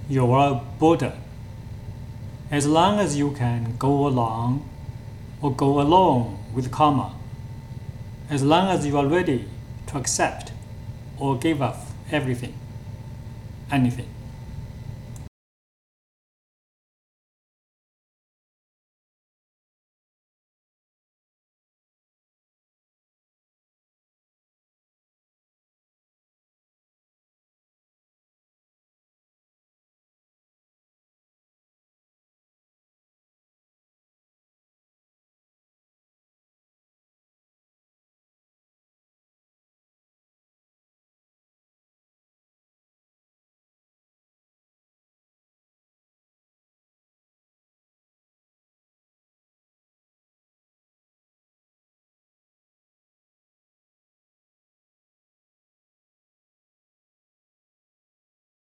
your border. As long as you can go along or go along with karma, as long as you are ready to accept or give up everything, anything.